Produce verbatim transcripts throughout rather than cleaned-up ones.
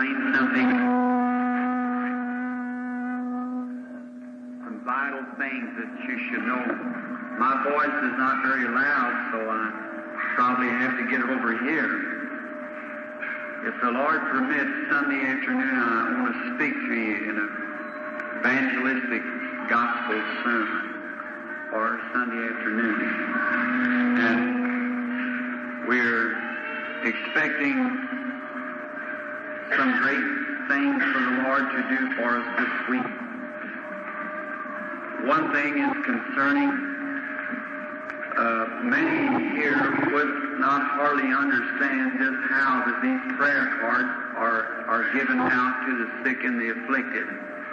explain something, some vital things that you should know. My voice is not very loud, so I probably have to get over here. If the Lord permits, Sunday afternoon I want to speak to you in an evangelistic gospel sermon for Sunday afternoon. And we're expecting some great things for the Lord to do for us this week. One thing is concerning Uh, many here would not hardly understand just how that these prayer cards are, are given out to the sick and the afflicted.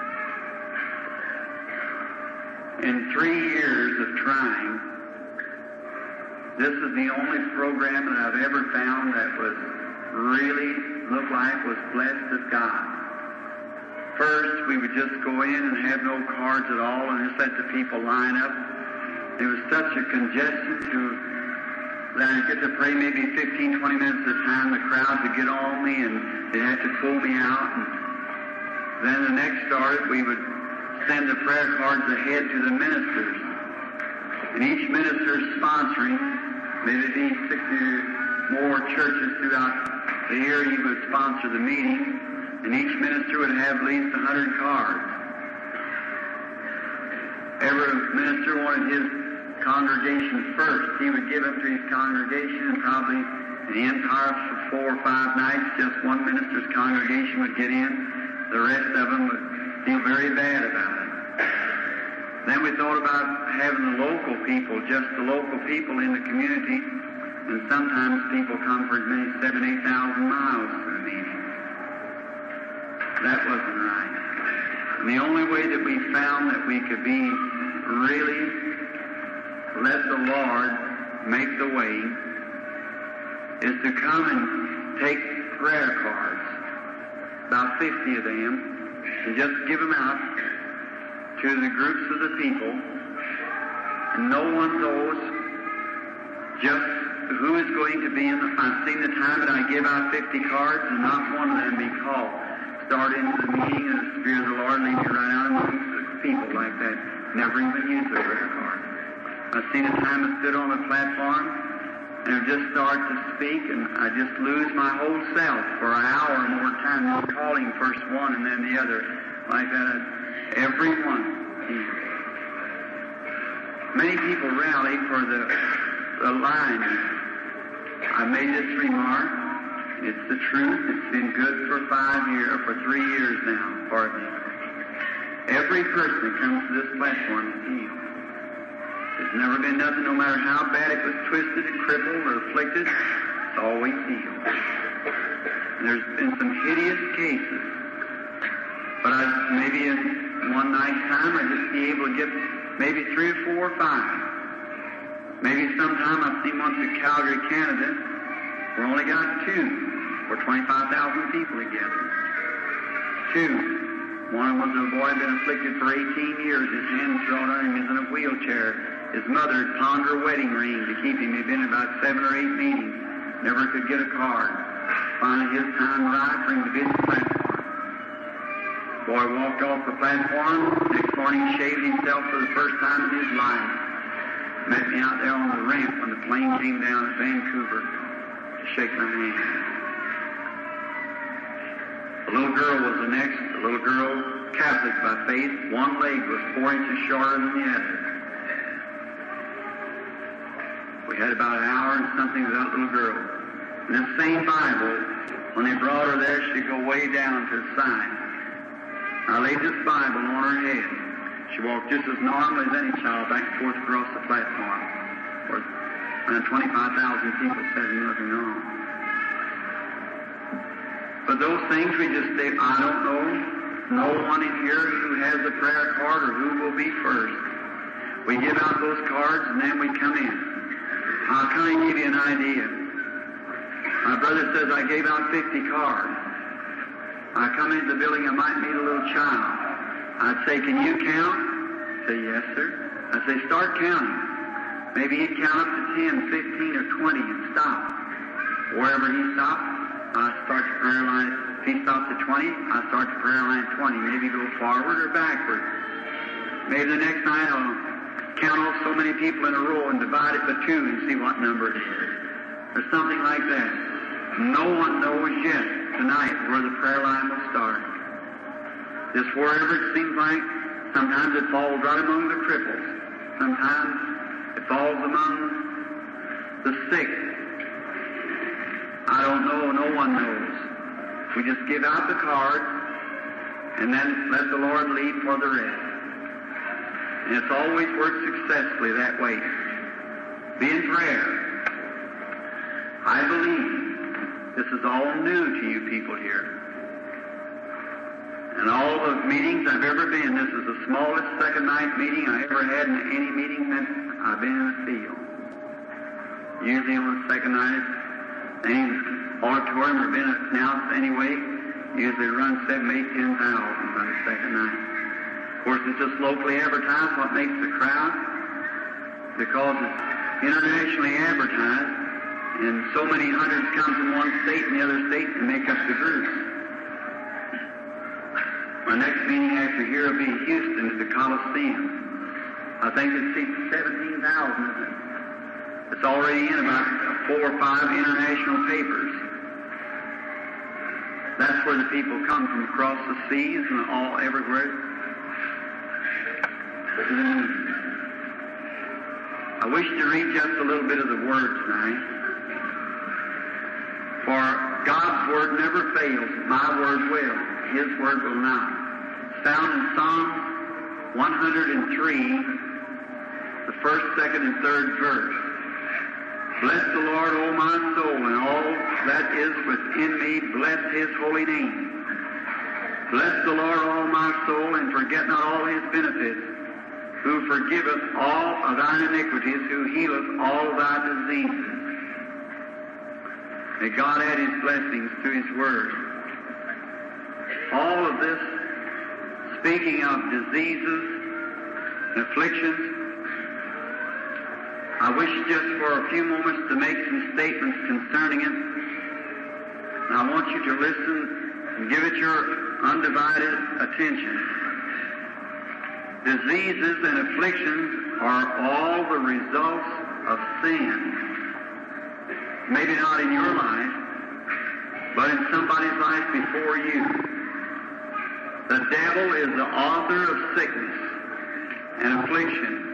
In three years of trying, this is the only program that I've ever found that was really looked like was blessed of God. First, we would just go in and have no cards at all and just let the people line up. There was such a congestion to that I'd get to pray maybe fifteen, twenty minutes at a time. The crowd would get on me and they'd have to pull me out. And then the next started, we would send the prayer cards ahead to the ministers. And each minister sponsoring, maybe be sixty or more churches throughout the year, he would sponsor the meeting. And each minister would have at least a hundred cards. Every minister wanted his congregation first. He would give them to his congregation, and probably the entire for four or five nights, just one minister's congregation would get in. The rest of them would feel very bad about it. Then we thought about having the local people, just the local people in the community, and sometimes people come for as many as seven, eight thousand miles to the meeting. That wasn't right. And the only way that we found that we could be really let the Lord make the way is to come and take prayer cards, about fifty of them, and just give them out to the groups of the people. And no one knows just who is going to be in the... I've seen the time that I give out fifty cards and not one of them be called. Start into the meeting and the Spirit of the Lord lead me right out among people like that. Never even use a prayer card. I've seen a time I stood on the platform and I just start to speak and I just lose my whole self for an hour or more time, just calling first one and then the other. Like that, every one. Many people rally for the, the line. I made this remark. It's the truth. It's been good for five years, for three years now, pardon me. Every person that comes to this platform is healed. There's never been nothing, no matter how bad it was twisted and crippled or afflicted, it's always healed. And there's been some hideous cases. But I, maybe in one night's time, I'd just be able to get maybe three or four or five. Maybe sometime I've seen once in Calgary, Canada, we only got two for twenty-five thousand people together. Two. One was a boy been afflicted for eighteen years. His hands drawn on him. He's in a wheelchair. His mother had pawned her wedding ring to keep him. He'd been in about seven or eight meetings. Never could get a card. Finally, his time arrived for him to be at the platform. Boy walked off the platform. Next morning, shaved himself for the first time in his life. Met me out there on the ramp when the plane came down at Vancouver to shake my hand. The little girl was the next. The little girl, Catholic by faith, one leg was four inches shorter than the other. We had about an hour and something with that little girl. And this same Bible, when they brought her there, she'd go way down to the side. I laid this Bible on her head. She walked just as normal as any child back and forth across the platform. For around twenty-five thousand people said nothing wrong. But those things we just say, I don't know. No one in here who has a prayer card or who will be first. We give out those cards and then we come in. I'll kind of give you an idea. My brother says I gave out fifty cards. I come into the building, I might meet a little child. I'd say, can you count? He'd say, yes, sir. I'd say, start counting. Maybe he'd count up to ten, fifteen, or twenty and stop. Wherever he stopped, I'd start the prayer line If he stops at twenty, I start the prayer line at twenty. Maybe go forward or backward. Maybe the next night I'll count off so many people in a row and divide it by two and see what number it is. Or something like that. No one knows yet tonight where the prayer line will start. Just wherever it seems like, sometimes it falls right among the cripples. Sometimes it falls among the sick. I don't know, no one knows. We just give out the cards and then let the Lord lead for the rest. And it's always worked successfully that way. Be in prayer. I believe this is all new to you people here. And all the meetings I've ever been, this is the smallest second night meeting I ever had in any meeting since I've been in the field. Usually on the second night, any auditorium or been announced anyway, usually run seven, eight, ten thousand by the second night. Of course, it's just locally advertised what makes the crowd, because it's internationally advertised, and so many hundreds come from one state and the other state to make up the groups. Our next meeting after here will be in Houston at the Coliseum. I think it seats seventeen thousand, isn't it? It's already in about four or five international papers. That's where the people come from across the seas and all everywhere to the meeting. I wish to read just a little bit of the Word tonight. For God's Word never fails. My Word will. His Word will not. Found in Psalm one hundred three, the first, second, and third verse. Bless the Lord, O my soul, and all that is within me, bless His holy name. Bless the Lord, all my soul, and forget not all His benefits, who forgiveth all of thine iniquities, who healeth all thy diseases. May God add His blessings to His Word. All of this, speaking of diseases and afflictions, I wish just for a few moments to make some statements concerning it. And I want you to listen and give it your undivided attention. Diseases and afflictions are all the results of sin. Maybe not in your life, but in somebody's life before you. The devil is the author of sickness and affliction.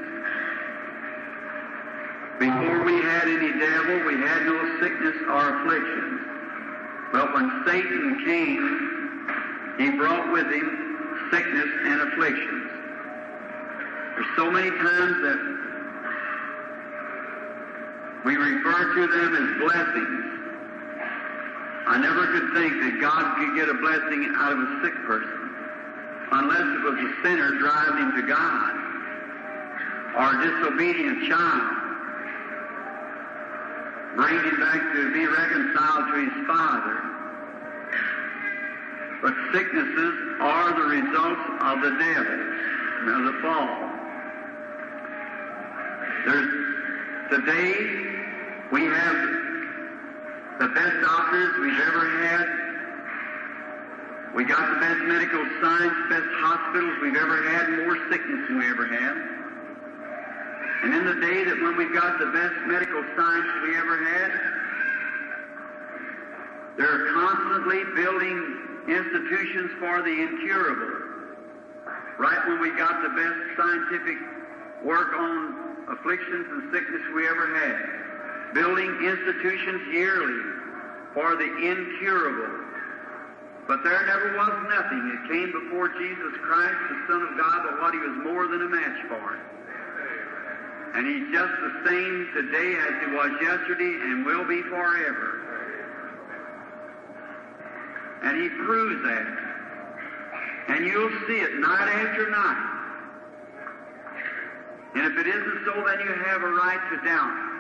Before we had any devil, we had no sickness or affliction. But when Satan came, he brought with him sickness and afflictions. There's so many times that we refer to them as blessings. I never could think that God could get a blessing out of a sick person, unless it was a sinner driving him to God, or a disobedient child, bring him back to be reconciled to his father. But sicknesses are the results of the devil, of the fall. There's, today, we have the best doctors we've ever had. We got the best medical science, best hospitals we've ever had, more sickness than we ever had. And in the day that when we've got the best medical science we ever had, they're constantly building institutions for the incurable. Right when we got the best scientific work on afflictions and sickness we ever had. Building institutions yearly for the incurable. But there never was nothing that came before Jesus Christ, the Son of God, but what He was more than a match for it. And He's just the same today as He was yesterday and will be forever. And He proves that. And you'll see it night after night. And if it isn't so, then you have a right to doubt it.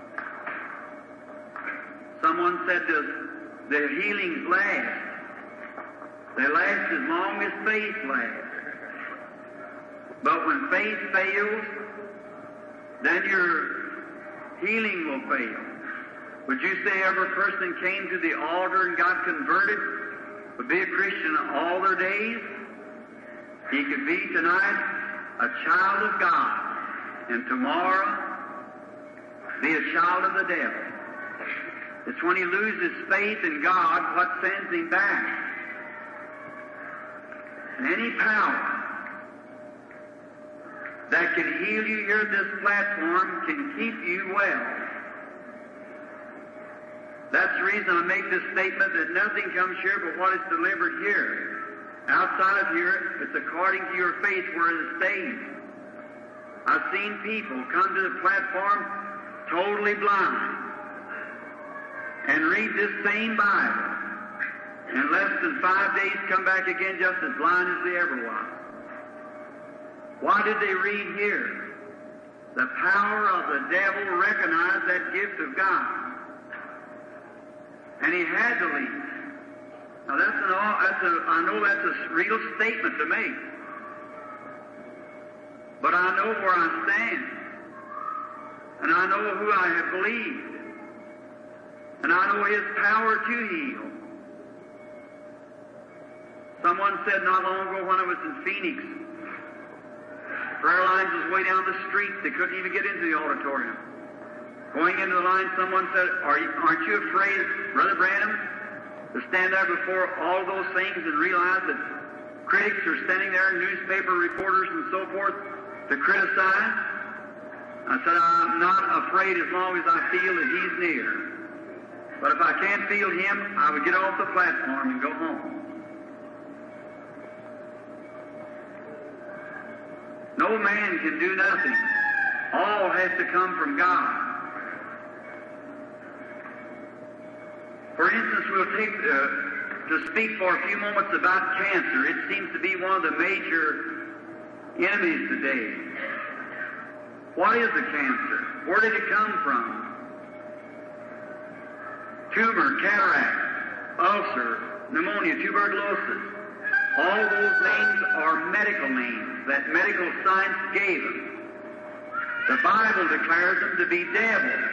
Someone said the, the healings last. They last as long as faith lasts. But when faith fails, then your healing will fail. Would you say every person came to the altar and got converted? would be a Christian all their days, he could be tonight a child of God, and tomorrow be a child of the devil. It's when he loses faith in God what sends him back. And any power that can heal you here at this platform can keep you well. That's the reason I make this statement that nothing comes here but what is delivered here. Outside of here, it's according to your faith where it stays. I've seen people come to the platform totally blind and read this same Bible. In less than five days come back again just as blind as they ever was. Why did they read here? The power of the devil recognized that gift of God. And he had to leave. Now that's an, that's a, I know that's a real statement to make. But I know where I stand. And I know who I have believed. And I know his power to heal. Someone said not long ago when I was in Phoenix, prayer lines was way down the street. They couldn't even get into the auditorium. Going into the line, someone said, Are you, aren't you afraid, Brother Branham, to stand there before all those things and realize that critics are standing there, newspaper reporters and so forth, to criticize? I said, I'm not afraid as long as I feel that he's near. But if I can't feel him, I would get off the platform and go home. No man can do nothing. All has to come from God. For instance, we'll take, uh, to speak for a few moments about cancer. It seems to be one of the major enemies today. What is a cancer? Where did it come from? Tumor, cataract, ulcer, pneumonia, tuberculosis. All those names are medical names that medical science gave them. The Bible declares them to be devils.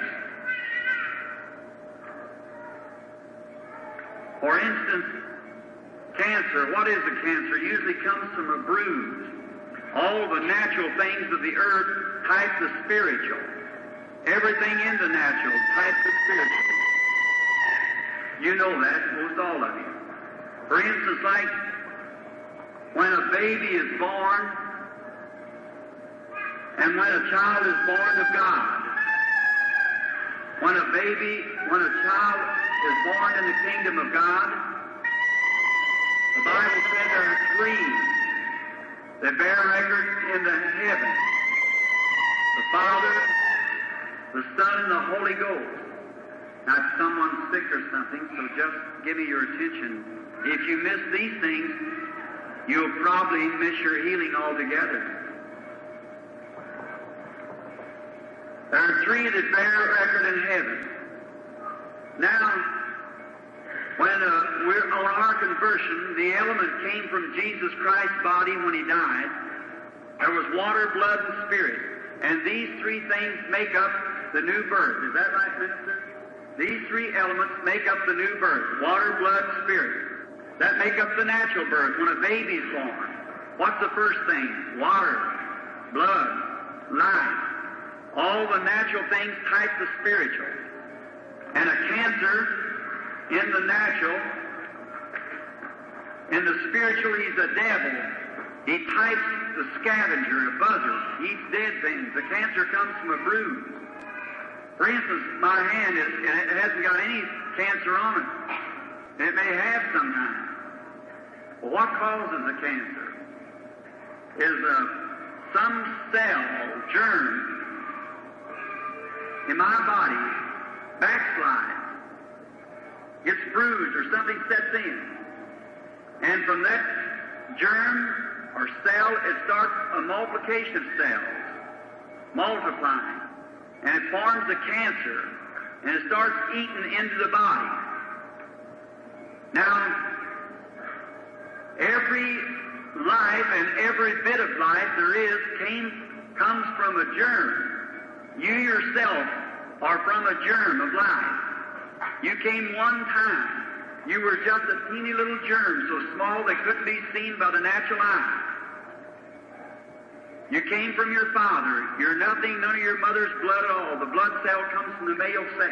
For instance, cancer. What is a cancer? It usually comes from a bruise. All the natural things of the earth type the spiritual. Everything in the natural types the spiritual. You know that, most all of you. For instance, like when a baby is born, and when a child is born of God, when a baby, when a child is born in the kingdom of God, the Bible says there are three that bear record in the heavens: the Father, the Son, and the Holy Ghost. Now, if someone's sick or something, so just give me your attention. If you miss these things, you'll probably miss your healing altogether. There are three that bear record in heaven. Now, when uh, we're on our conversion, the element came from Jesus Christ's body when he died. There was water, blood, and spirit. And these three things make up the new birth. Is that right, minister? These three elements make up the new birth. Water, blood, spirit. That make up the natural birth when a baby's born. What's the first thing? Water, blood, life. All the natural things type the spiritual. And a cancer in the natural, in the spiritual, he's a devil. He types the scavenger, a buzzard. He eats dead things. The cancer comes from a bruise. For instance, my hand, is, it hasn't got any cancer on it. It may have sometimes. Well, what causes the cancer? Is uh, some cell, germ, in my body backslides, gets bruised, or something sets in. And from that germ or cell, it starts a multiplication of cells, multiplying. And it forms a cancer, and it starts eating into the body. Now, every life and every bit of life there is came comes from a germ. You yourself are from a germ of life. You came one time, You were just a teeny little germ, so small they couldn't be seen by the natural eye. You came from your father. You're nothing, none of your mother's blood at all. The blood cell comes from the male sex.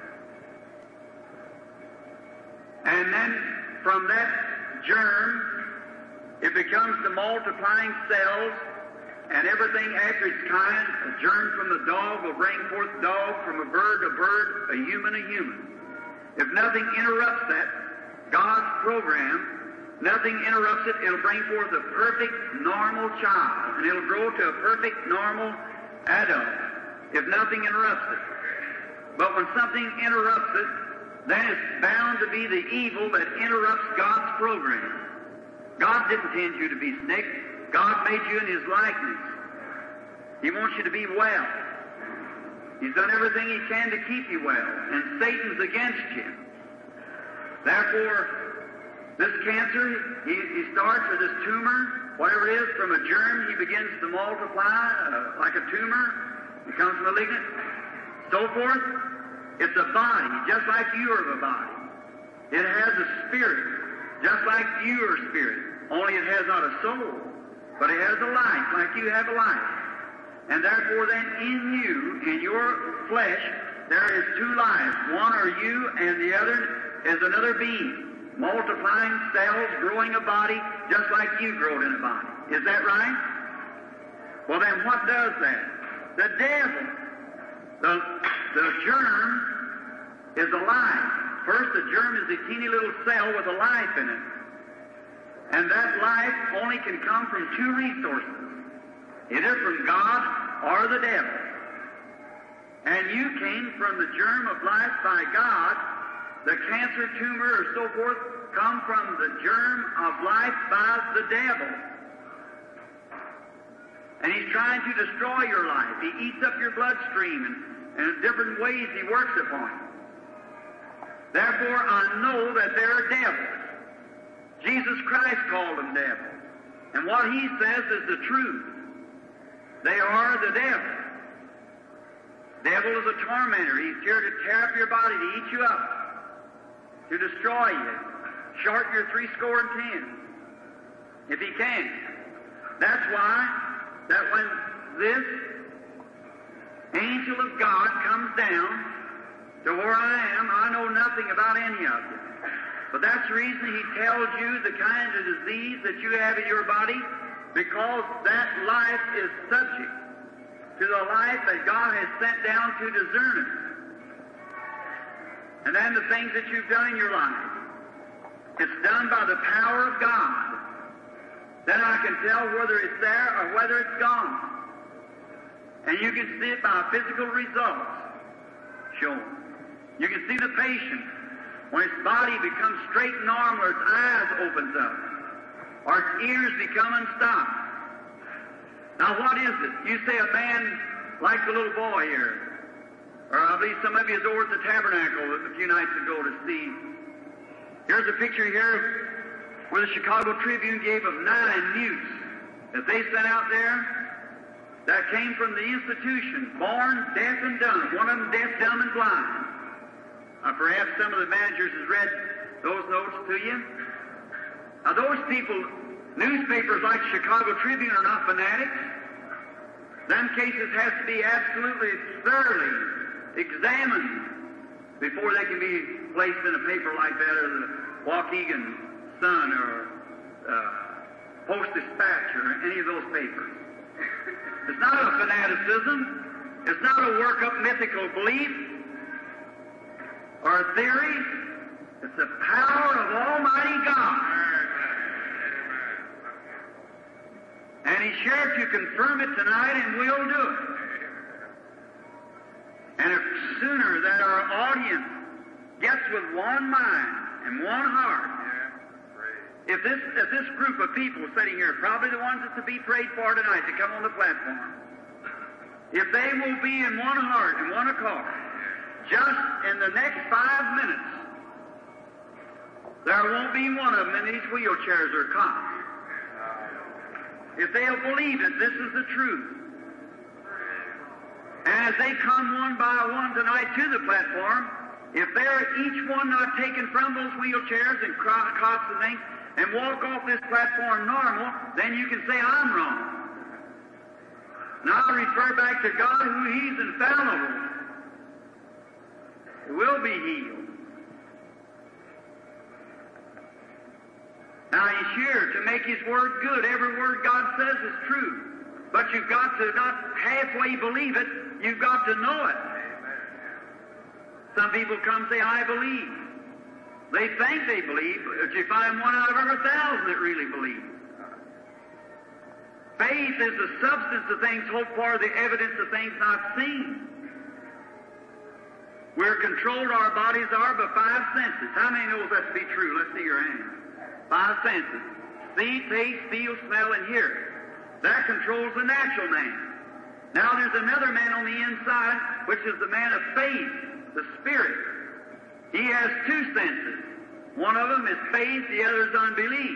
And then from that germ, it becomes the multiplying cells, and everything after its kind. A germ from the dog will bring forth dog, from a bird a bird, a human a human. If nothing interrupts that, God's program, nothing interrupts it, it'll bring forth a perfect, normal child, and it'll grow to a perfect, normal adult, if nothing interrupts it. But when something interrupts it, then it's bound to be the evil that interrupts God's program. God didn't intend you to be sick. God made you in His likeness. He wants you to be well. He's done everything He can to keep you well, and Satan's against you. Therefore, this cancer, he, he starts with this tumor, whatever it is, from a germ, he begins to multiply uh, like a tumor, becomes malignant, so forth. It's a body, just like you are a body. It has a spirit, just like you are a spirit, only it has not a soul, but it has a life, like you have a life. And therefore then in you, in your flesh, there is two lives. One are you, and the other is another being. Multiplying cells, growing a body, just like you growed in a body. Is that right? Well then what does that? The devil, the, the germ is alive. First, the germ is a teeny little cell with a life in it. And that life only can come from two resources, either from God or the devil. And you came from the germ of life by God. The cancer, tumor, or so forth, come from the germ of life by the devil. And he's trying to destroy your life. He eats up your bloodstream, and, and in different ways he works upon you. Therefore, I know that there are devils. Jesus Christ called them devils. And what he says is the truth. They are the devil. Devil is a tormentor. He's here to tear up your body, to eat you up, to destroy you, short your three score and ten, if he can. That's why that when this angel of God comes down to where I am, I know nothing about any of it. But that's the reason he tells you the kind of disease that you have in your body, because that life is subject to the life that God has sent down to discern it. And then the things that you've done in your life, it's done by the power of God. Then I can tell whether it's there or whether it's gone. And you can see it by physical results shown. You can see the patient when its body becomes straight and normal, or its eyes opens up, or its ears become unstopped. Now what is it? You say a man like the little boy here, or I believe some of you was over at the tabernacle a few nights ago to see. Here's a picture here where the Chicago Tribune gave of nine mutes that they sent out there that came from the institution, born deaf and dumb, one of them deaf, dumb, and blind. Uh, perhaps some of the managers has read those notes to you. Now those people, newspapers like Chicago Tribune are not fanatics. Them cases have to be absolutely thoroughly examined before they can be placed in a paper like that, or the Waukegan Sun, or uh, Post-Dispatch, or any of those papers. It's not a fanaticism. It's not a work-up mythical belief or a theory. It's the power of Almighty God. And He's here to confirm it tonight, and we'll do it. And if sooner that our audience gets with one mind and one heart, if this, if this group of people sitting here, probably the ones that's to be prayed for tonight to come on the platform, if they will be in one heart and one accord, just in the next five minutes, there won't be one of them in these wheelchairs or cots. If they'll believe it, this is the truth. And as they come one by one tonight to the platform, if they're each one not taken from those wheelchairs and cots and things and walk off this platform normal, then you can say I'm wrong. Now I refer back to God, who He's infallible. It will be healed. Now He's here to make His Word good. Every word God says is true. But you've got to not halfway believe it, you've got to know it. Some people come and say, I believe. They think they believe, but you find one out of every thousand that really believe. Faith is the substance of things hoped for, the evidence of things not seen. We're controlled, our bodies are, by five senses. How many knows that to be true? Let's see your hands. Five senses. See, taste, feel, smell, and hear. That controls the natural man. Now there's another man on the inside, which is the man of faith, the Spirit. He has two senses. One of them is faith, the other is unbelief,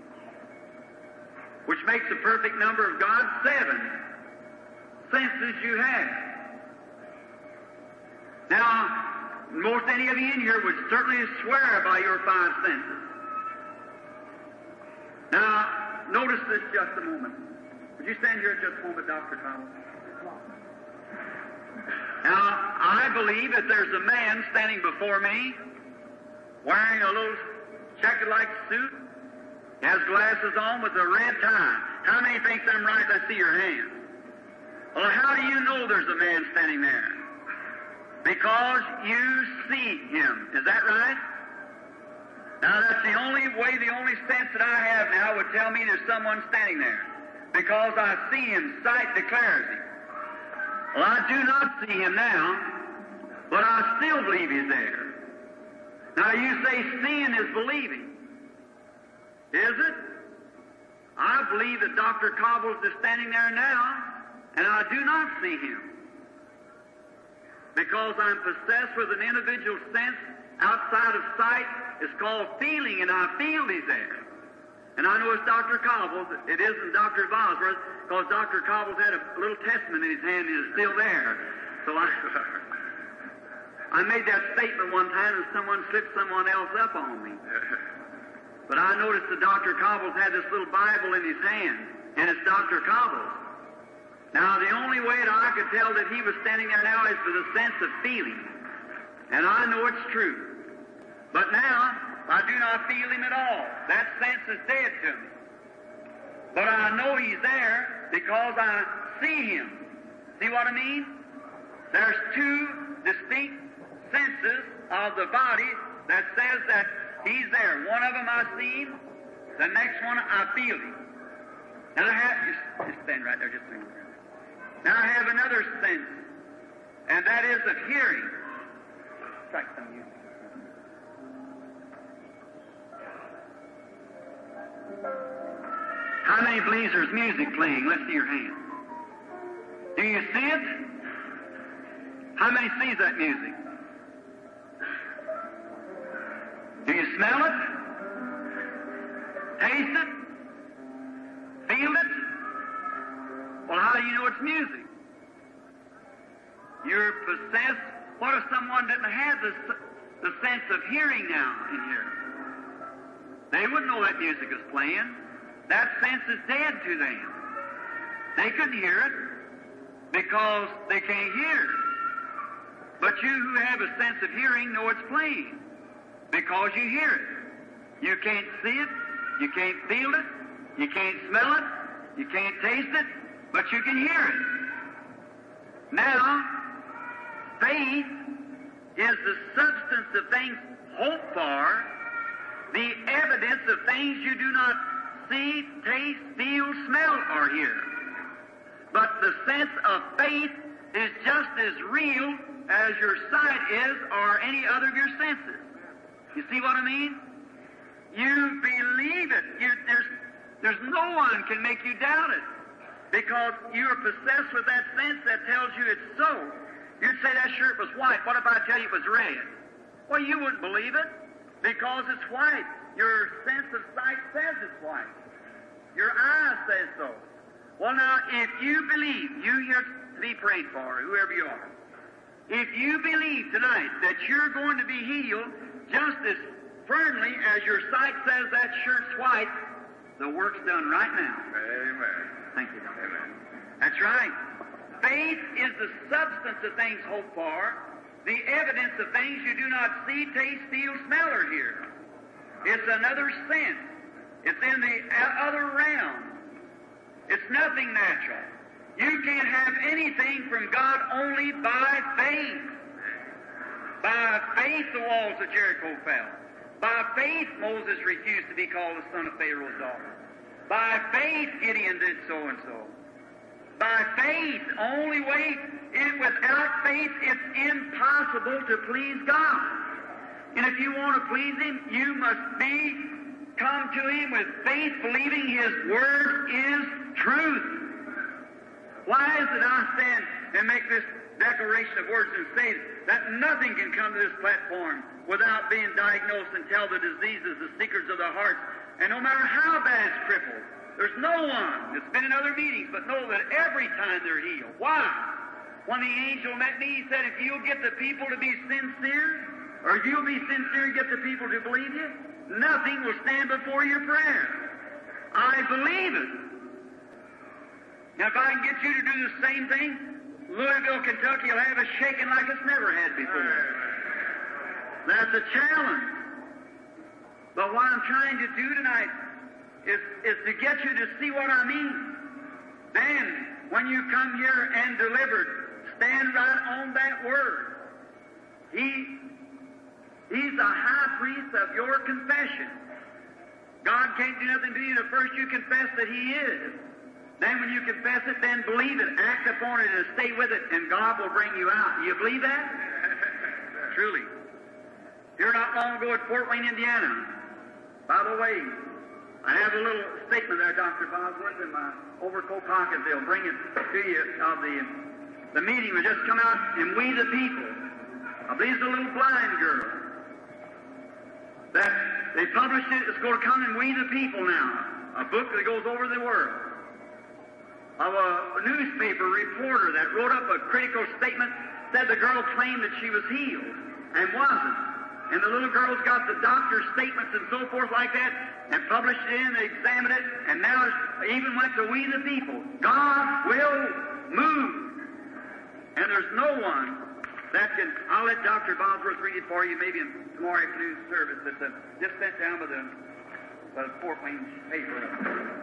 which makes the perfect number of God seven senses you have. Now, most any of you in here would certainly swear by your five senses. Now, notice this just a moment. Would you stand here just a moment, Doctor Thomas? Now, I believe that there's a man standing before me wearing a little checkered-like suit. He has glasses on with a red tie. How many think I'm right? I see your hand. Well, how do you know there's a man standing there? Because you see him. Is that right? Now, that's the only way, the only sense that I have now would tell me there's someone standing there. Because I see him, sight declares him. Well, I do not see him now, but I still believe he's there. Now, you say seeing is believing. Is it? I believe that Doctor Cobbles is standing there now, and I do not see him. Because I'm possessed with an individual sense outside of sight. It's called feeling, and I feel he's there. And I know it's Doctor Cobbles. It isn't Doctor Bosworth, because Doctor Cobbles had a little testament in his hand and it's still there. So I, I made that statement one time and someone slipped someone else up on me. But I noticed that Doctor Cobbles had this little Bible in his hand, and it's Doctor Cobbles. Now, the only way that I could tell that he was standing there now is for the sense of feeling. And I know it's true. But now, I do not feel him at all. That sense is dead to me. But I know he's there because I see him. See what I mean? There's two distinct senses of the body that says that he's there. One of them I see him. The next one I feel him. Now I have, just, just stand right there just a minute. Now I have another sense, and that is of hearing. Strike some music. How many believes there's music playing? Let's see your hand. Do you see it? How many sees that music? Do you smell it? Taste it? Feel it? Well, how do you know it's music? You're possessed. What if someone didn't have the, the sense of hearing now in here? They wouldn't know that music is playing. That sense is dead to them. They couldn't hear it because they can't hear it. But you who have a sense of hearing know it's playing because you hear it. You can't see it, you can't feel it, you can't smell it, you can't taste it, but you can hear it. Now, faith is the substance of things hoped for, the evidence of things you do not see, taste, feel, smell, or hear. But the sense of faith is just as real as your sight is or any other of your senses. You see what I mean? You believe it. You, there's, there's no one can make you doubt it because you're possessed with that sense that tells you it's so. You'd say that shirt was white. What if I tell you it was red? Well, you wouldn't believe it because it's white. Your sense of sight says it's white. Your eye says so. Well, now, if you believe, you here to be prayed for, whoever you are, if you believe tonight that you're going to be healed just as firmly as your sight says that shirt's white, the work's done right now. Amen. Thank you, Doctor. Amen. That's right. Faith is the substance of things hoped for, the evidence of things you do not see, taste, feel, smell, or hear. It's another sense. It's in the other realm. It's nothing natural. You can't have anything from God only by faith. By faith the walls of Jericho fell. By faith Moses refused to be called the son of Pharaoh's daughter. By faith Gideon did so and so. By faith, only way, it, without faith it's impossible to please God. And if you want to please Him, you must be, come to Him with faith, believing His Word is truth. Why is it I stand and make this declaration of words and say that nothing can come to this platform without being diagnosed and tell the diseases, the secrets of the heart, and no matter how bad it's crippled, there's no one that's been in other meetings but know that every time they're healed. Why? When the angel met me, he said, if you'll get the people to be sincere, or you'll be sincere and get the people to believe you, nothing will stand before your prayer. I believe it. Now, if I can get you to do the same thing, Louisville, Kentucky will have a shaking like it's never had before. That's a challenge. But what I'm trying to do tonight is, is to get you to see what I mean. Then, when you come here and delivered, stand right on that word. He, he's the high priest of your confession. God can't do nothing to you until first you confess that He is. Then when you confess it, then believe it, act upon it, and stay with it, and God will bring you out. Do you believe that? Truly. Here not long ago at Fort Wayne, Indiana. By the way, I have a little statement there, Doctor Bosworth, in my overcoat pocket. They'll bring it to you of the, the meeting we just come out, and We the People. I believe it's a little blind girl. That they published it. It's going to come in We the People now, a book that goes over the world. Of a newspaper reporter that wrote up a critical statement, said the girl claimed that she was healed and wasn't. And the little girl's got the doctor's statements and so forth like that, and published it in, they examined it, and now it even went to We the People. God will move. And there's no one that can, I'll let Doctor Bosworth read it for you maybe in tomorrow afternoon's service. It's uh, just sent down by the, by the Fort Wayne paper.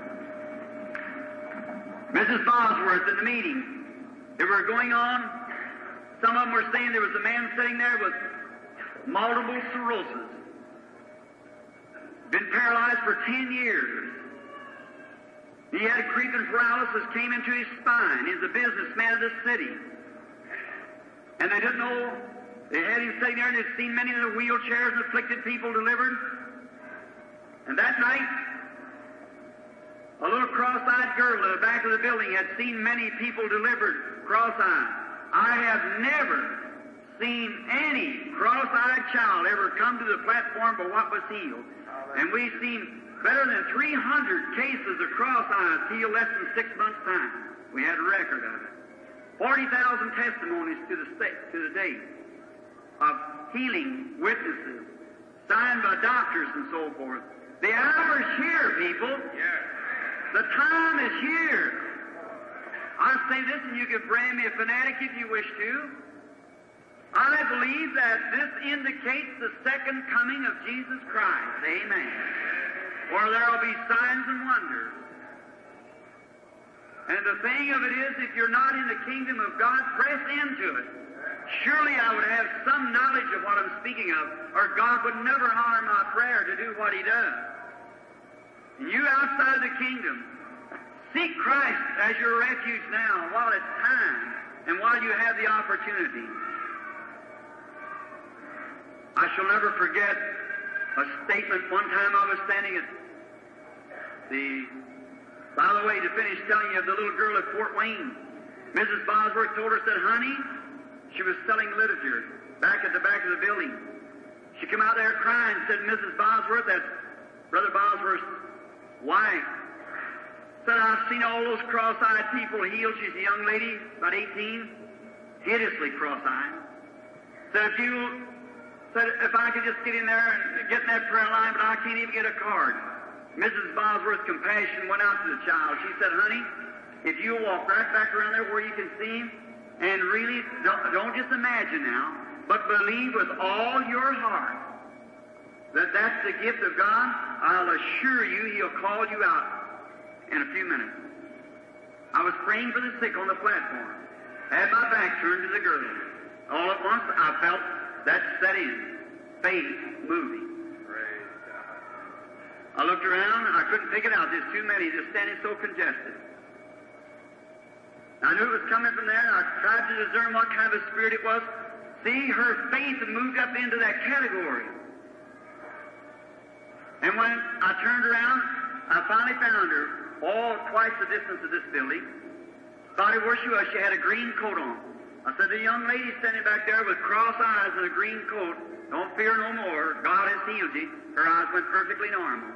Missus Bosworth in the meeting, they were going on. Some of them were saying there was a man sitting there with multiple sclerosis, been paralyzed for ten years. He had creeping paralysis, came into his spine. He's a businessman of this city. And they didn't know, they had him sitting there and they'd seen many of the wheelchairs and afflicted people delivered. And that night, a little cross-eyed girl in the back of the building had seen many people delivered cross-eyed. I have never seen any cross-eyed child ever come to the platform but what was healed. And we've seen better than three hundred cases of cross-eyes healed less than six months' time. We had a record of it. forty thousand testimonies to the, state, to the date of healing witnesses signed by doctors and so forth. The hour's here, people. Yes. The time is here. I say this, and you can brand me a fanatic if you wish to. I believe that this indicates the second coming of Jesus Christ. Amen. Where there will be signs and wonders. And the thing of it is, if you're not in the kingdom of God, press into it. Surely I would have some knowledge of what I'm speaking of, or God would never honor my prayer to do what He does. And you outside the kingdom, seek Christ as your refuge now while it's time and while you have the opportunity. I shall never forget a statement. One time I was standing at the, by the way, to finish telling you of the little girl at Fort Wayne, Missus Bosworth told her, said, honey, she was selling literature back at the back of the building. She came out there crying, said, Missus Bosworth, that's Brother Bosworth's wife, said, I've seen all those cross-eyed people healed. She's a young lady, about eighteen, hideously cross-eyed. Said, if you, said, if I could just get in there and get in that prayer line, but I can't even get a card. Missus Bosworth Compassion went out to the child. She said, honey, if you walk right back around there where you can see him, and really, don't, don't just imagine now, but believe with all your heart that that's the gift of God, I'll assure you He'll call you out in a few minutes. I was praying for the sick on the platform. Had my back turned to the girl. All at once, I felt that set in. Faith moving. I looked around, I couldn't pick it out. There's too many, just standing so congested. I knew it was coming from there, and I tried to discern what kind of a spirit it was. See, her faith had moved up into that category. And when I turned around, I finally found her, all twice the distance of this building. Thought where she was, she had a green coat on. I said, the young lady standing back there with cross eyes and a green coat, don't fear no more. God has healed you. Her eyes went perfectly normal.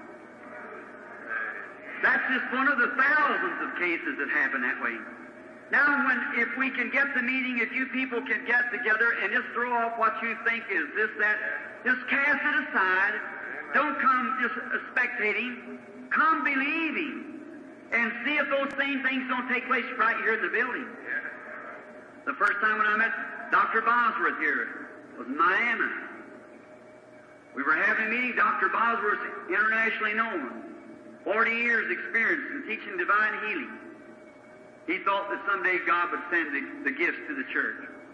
That's just one of the thousands of cases that happen that way. Now, when if we can get the meeting, if you people can get together and just throw off what you think is this, that, just cast it aside. Don't come just spectating. Come believing. And see if those same things don't take place right here in the building. The first time when I met Doctor Bosworth here was in Miami. We were having a meeting. Doctor Bosworth, internationally known, forty years experience in teaching divine healing. He thought that someday God would send the, the gifts to the church.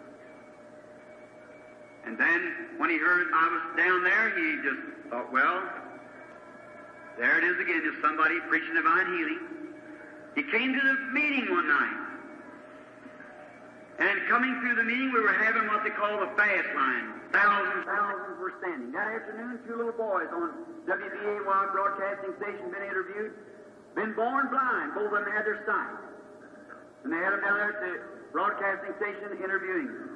And then, when he heard I was down there, he just thought, well, there it is again, just somebody preaching divine healing. He came to the meeting one night. And coming through the meeting, we were having what they call the fast line. Thousands, thousands were standing. That afternoon, two little boys on W B A Y broadcasting station been interviewed, been born blind. Both of them had their sight. And they had them down there at the broadcasting station interviewing them.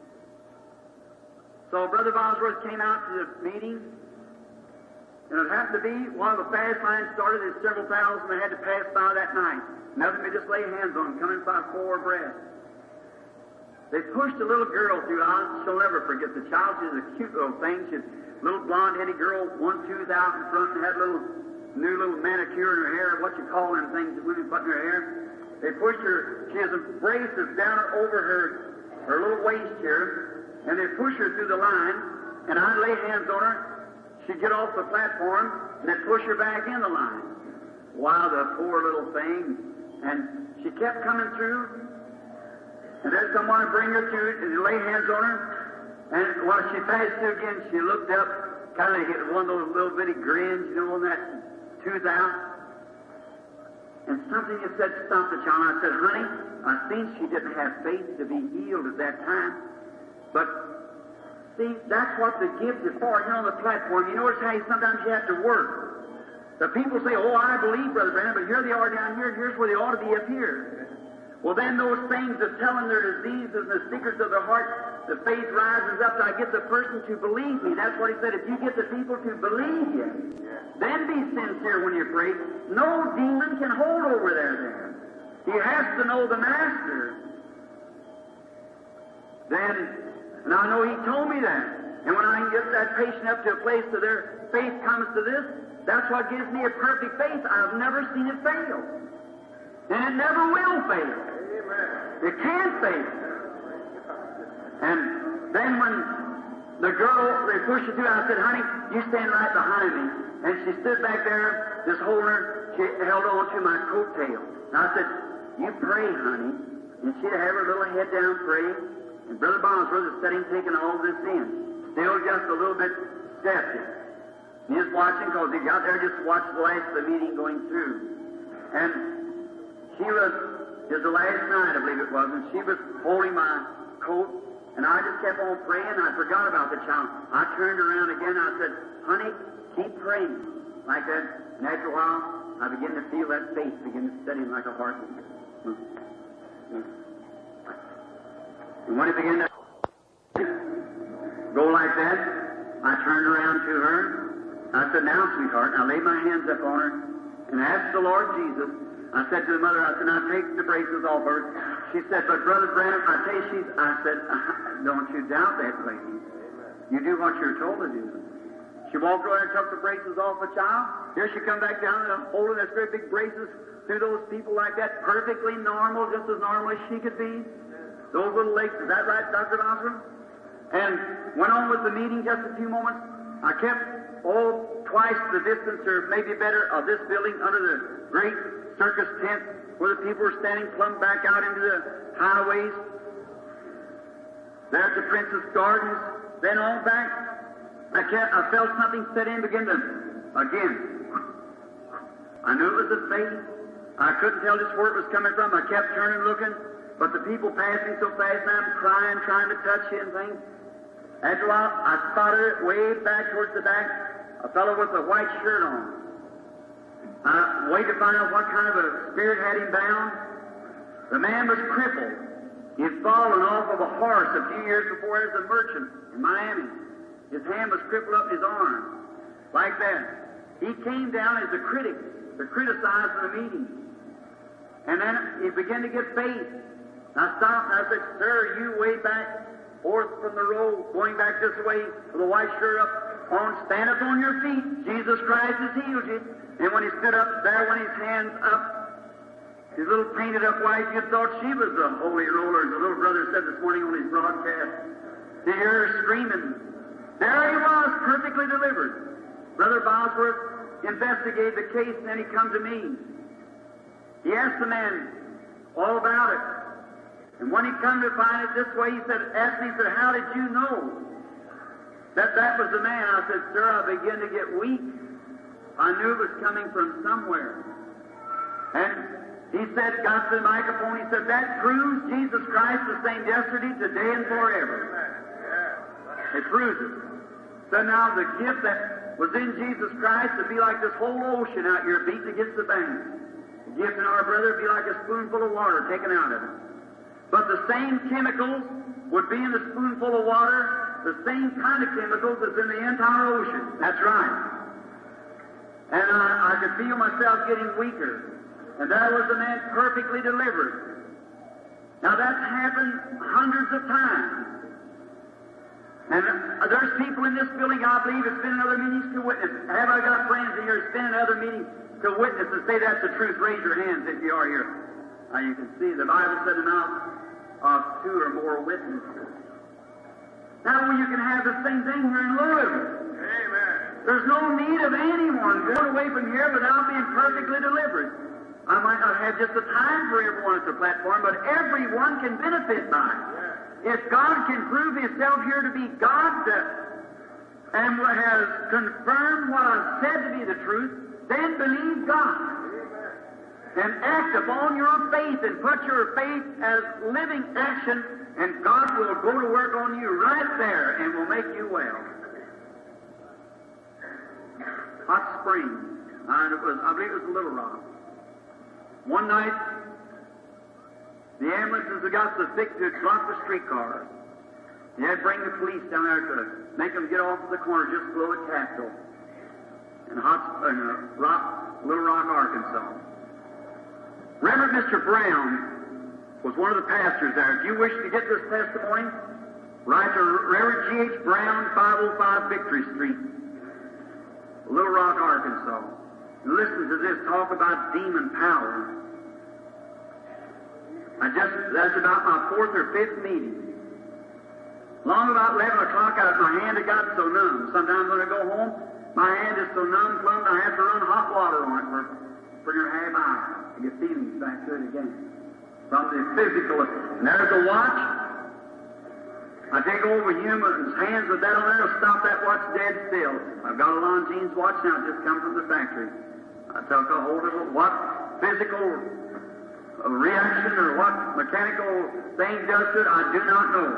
So Brother Bosworth came out to the meeting, and it happened to be one of the fast lines started, and several thousand they had to pass by that night. Nothing but just lay hands on them, coming by four abreast. They pushed a little girl through. I shall never forget the child. She was a cute little thing. She was a little blonde-headed girl, one tooth out in front, and had a little new little manicure in her hair, what you call them things that women put in her hair. They pushed her. She has a brace that's down over her, her little waist here, and they pushed her through the line, and I'd lay hands on her. She'd get off the platform, and they'd push her back in the line. Wow, the poor little thing. And she kept coming through, and then someone would bring her to it, and lay hands on her. And while she passed through again, she looked up, kind of hit one of those little bitty grins, you know, on that tooth out. And something had said, stop the child. And I said, honey, I seen she didn't have faith to be healed at that time. But see, that's what the gift is for. Here on the platform, you notice how you, sometimes you have to work. The people say, oh, I believe, Brother Branham, but here they are down here, and here's where they ought to be up here. Well, then those things that tell them their diseases and the secrets of their heart, the faith rises up to get the person to believe me. That's what he said. If you get the people to believe you, then be sincere when you pray. No demon can hold over there then. He has to know the Master. Then, and I know he told me that. And when I can get that patient up to a place that their faith comes to this, that's what gives me a perfect faith. I've never seen it fail. And it never will fail. It can't fail. And then when the girl, they pushed her through, I said, honey, you stand right behind me. And she stood back there, just holding her, she held on to my coattail. And I said, you pray, honey. And she'd have her little head down praying. And Brother Bosworth is sitting taking all this in. Still just a little bit skeptic. He's watching because he got there just to watch the last of the meeting going through. And she was, it was the last night, I believe it was, and she was holding my coat, and I just kept on praying, and I forgot about the child. I turned around again, and I said, honey, keep praying. Like that. And after a while, I began to feel that faith begin to set in like a heartbeat. And when it began to go like that, I turned around to her. I said, now, sweetheart, and I laid my hands up on her and asked the Lord Jesus. I said to the mother, I said, now take the braces off her. she said, but Brother Branham, I tell you, she's, I said, don't you doubt that, lady. You do what you're told to do. She walked over and took the braces off the child. Here she come back down and holding those great big braces through those people like that, perfectly normal, just as normal as she could be. Those little legs, is that right, Doctor Osborne? And went on with the meeting just a few moments. I kept, oh, twice the distance, or maybe better, of this building under the great circus tent where the people were standing plumb back out into the highways. There at the Princess Gardens, then on back, I, kept, I felt something set in, begin to, again. I knew it was the faith. I couldn't tell just where it was coming from. I kept turning, looking, but the people passing so fast, and I'm crying, trying to touch you and things. After a while, I spotted it way back towards the back, a fellow with a white shirt on. I waited to find out what kind of a spirit had him bound. The man was crippled. He had fallen off of a horse a few years before as a merchant in Miami. His hand was crippled up in his arm, like that. He came down as a critic to criticize the meeting. And then he began to get faith. I stopped and I said, sir, you way back forth from the road, going back this way with a white shirt up on, stand up on your feet. Jesus Christ has healed you. And when he stood up there, when his hands up, his little painted up wife, you thought she was the holy roller, as the little brother said this morning on his broadcast. To hear her screaming. There he was, perfectly delivered. Brother Bosworth investigated the case, and then he come to me. He asked the man all about it. And when he come to find it this way, he said, asked me, he said, how did you know that that was the man? I said, sir, I began to get weak. I knew it was coming from somewhere. And he said, got to the microphone, he said, that proves Jesus Christ the same yesterday, today, and forever. It proves it. So now the gift that was in Jesus Christ would be like this whole ocean out here beating against the bank. The gift in our brother would be like a spoonful of water taken out of it. But the same chemicals would be in the spoonful of water, the same kind of chemicals as in the entire ocean. That's right. And I, I could feel myself getting weaker. And there was the man perfectly delivered. Now that's happened hundreds of times. And uh, there's people in this building, I believe, that's been in other meetings to witness. Have I got friends in here that's been in other meetings to witness and say that's the truth? Raise your hands if you are here. Now you can see the Bible said in mouth of two or more witnesses. Now well, you can have the same thing here in Louisville. Amen. There's no need of anyone going away from here without being perfectly delivered. I might not have just the time for everyone at the platform, but everyone can benefit by it. If God can prove Himself here to be God uh, and has confirmed what I've said to be the truth, then believe God. And act upon your faith and put your faith as living action, and God will go to work on you right there and will make you well. Hot Springs. And it was, I believe it was Little Rock. One night, the ambulances had got so thick to block the streetcars. They had to bring the police down there to make them get off of the corner just below the Capitol in Hot, in uh, Rock, Little Rock, Arkansas. Reverend Mister Brown was one of the pastors there. If you wish to get this testimony, write to Reverend G H Brown, five oh five Victory Street, Little Rock, Arkansas. And listen to this talk about demon power. I just, that's about my fourth or fifth meeting. Long about eleven o'clock, I, my hand had got so numb. Sometimes when I go home, my hand is so numb, plumbed, I have to run hot water on it for, for your half hour to get feelings back to it again. From the physical. And there's a watch. I take over human's hands with that on there to stop that watch dead still. I've got a Longines watch now, just come from the factory. I took a hold of it. What physical a reaction or what mechanical thing does to it, I do not know.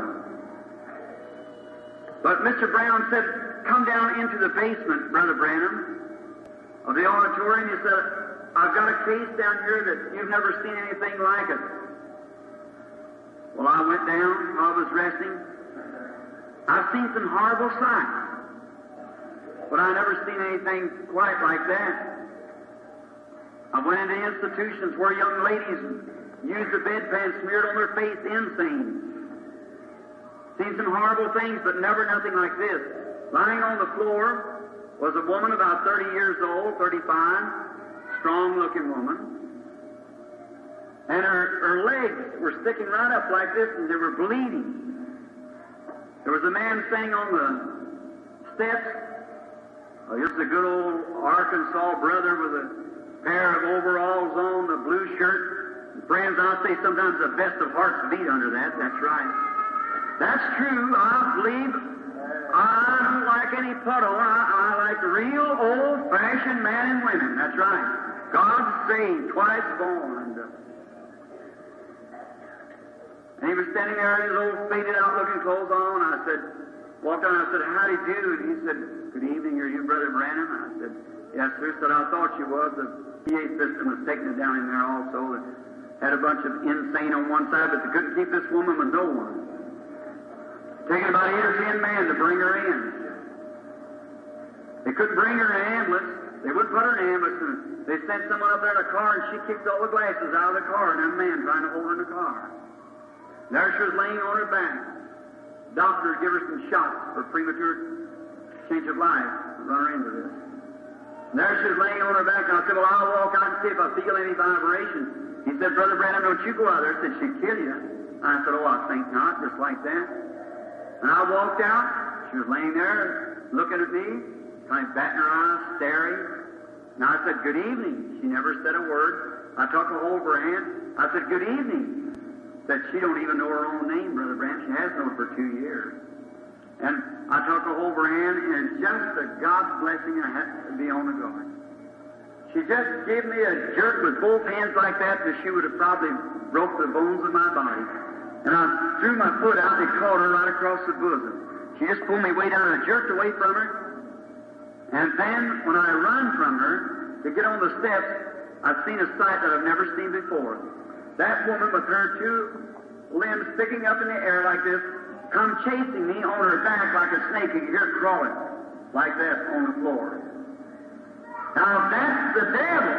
But Mister Brown said, come down into the basement, Brother Branham, of the auditorium. He said, I've got a case down here that you've never seen anything like it. Well, I went down, I was resting. I've seen some horrible sights, but I've never seen anything quite like that. I went into institutions where young ladies used a bedpan smeared on their face, insane. Seen some horrible things, but never nothing like this. Lying on the floor was a woman about thirty years old, thirty-five, strong-looking woman. And her, her legs were sticking right up like this, and they were bleeding. There was a man sitting on the steps. Oh, this is a good old Arkansas brother with a pair of overalls on, a blue shirt. And friends, I'll say sometimes the best of hearts beat under that. That's right. That's true. I believe I don't like any puddle. I, I like real old-fashioned men and women. That's right. God saved, twice born. And he was standing there in his old faded-out looking clothes on. I said, walked on, I said, how do you do? And he said, good evening, are you Brother Branham? I said, yes, sir. Said, I thought you was. The P A system was taking it down in there also. It had a bunch of insane on one side, but they couldn't keep this woman with no one. Taking about eight or ten men to bring her in. They couldn't bring her in an ambulance. They wouldn't put her in an ambulance. And they sent someone up there in a car, and she kicked all the glasses out of the car, and that man trying to hold her in the car. There she was laying on her back. Doctors give her some shots for premature change of life. Run her into this. And there she was laying on her back, and I said, well, I'll walk out and see if I feel any vibration. He said, Brother Branham, don't you go out there. He said, she'd kill you. I said, oh, I think not, just like that. And I walked out. She was laying there, looking at me, kind of batting her eyes, staring. And I said, good evening. She never said a word. I took a hold of her hand. I said, good evening. Said she don't even know her own name, Brother Branham. She has known for two years. And I took a hold of her hand, and just a God's blessing, I had to be on the guard. She just gave me a jerk with both hands like that, that she would have probably broke the bones of my body. And I threw my foot out and caught her right across the bosom. She just pulled me way down and jerked away from her. And then, when I run from her to get on the steps, I've seen a sight that I've never seen before. That woman with her two limbs sticking up in the air like this, come chasing me on her back like a snake. You can hear her crawling like that on the floor. Now that's the devil.